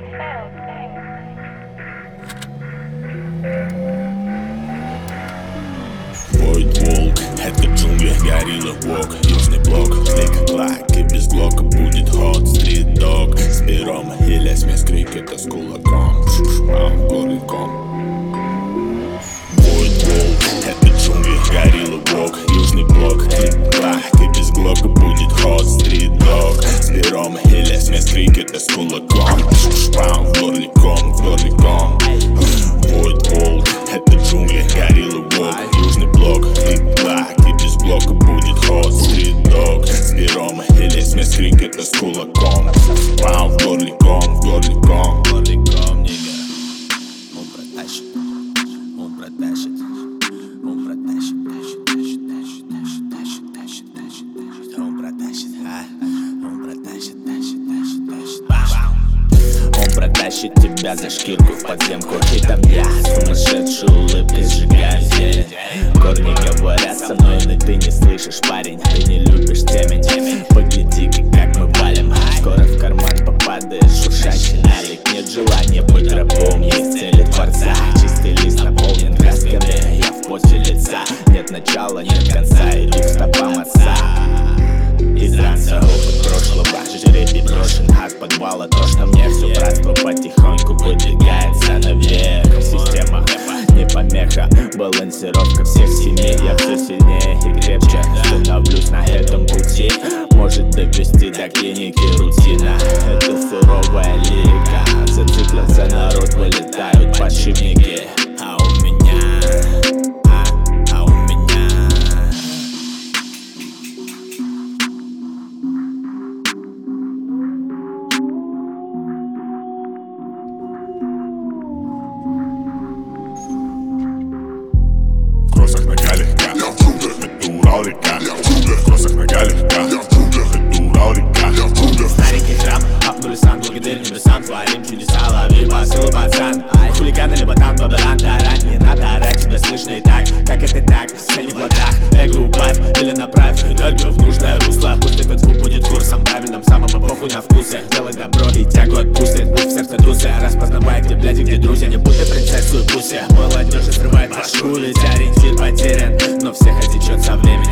Войд волк, это джунгли, горилла вок, южный блок, клик, клак, и без блока будет ход, стрит дог, с пером, или смесь крикета с кулаком, шушмам, горликом. Войд волк, это джунгли, горилла вок, южный блок, клик, клак, и без блока будет ход, стрит дог, с пером, или смесь крикета с кулаком, шушмам, горликом, горликом. Войд волк, это джунгли, горилла вок, южный блок, клик-клак, и без блока будет ход, стрит-дог, с пером или смесь крикета с кулаком, пам, горликом, горликом. Горликом, нига, он протащит, он протащит, он протащит, тащит, тащит, тащит, тащит, тащит, тащит, тащит, тащит, он протащит, он протащит, тащит, тащит, тащит, тащит. Он протащит тебя за шкирку в подземку, и там я, сумасшедшей улыбкой сжигаю зелень. Корни говорят со мной, но ты не слышишь, парень, ты не любишь темень. Погляди-ка, как мы валим, скоро в карман попадает шуршащий налик. Нет желания быть рабом, есть цели Творца. Чистый лист наполнен красками, я в поте лица. Нет начала, нет конца, иду к стопам отца. Из ранца опыт прошлого, жеребий брошен от подвала. То, что мне все братство потихоньку выдвигается наверх. Система не помеха, балансировка всех семей. Я все сильнее и крепче становлюсь на этом пути. Может довести до клиники рутина. Это суровая лирика, зациклился народ, вылетают подшипники. А у меня в кроссах нога легка, это Урал река. В кроссах нога легка, это Урал река. Старенький храм, обнули сан, благодарим небесам, творим чудеса, лови посылу, пацан. Хулиган или ботан, бабаран, тарань, не надо орать, тебя слышно и так. Как это так, все не в ладах, эго убавь или направь энергию в нужное русло. Пусть этот звук будет курсом правильным, самым похуй на вкусы. Делай добро и тягу отпустит, будь в сердце тусы. Распознавай, где бляди, где друзья, не будь ты принцессу и пуси. Молодежь срывает башку, ведь ориентир потерян, но всех отечет со временем.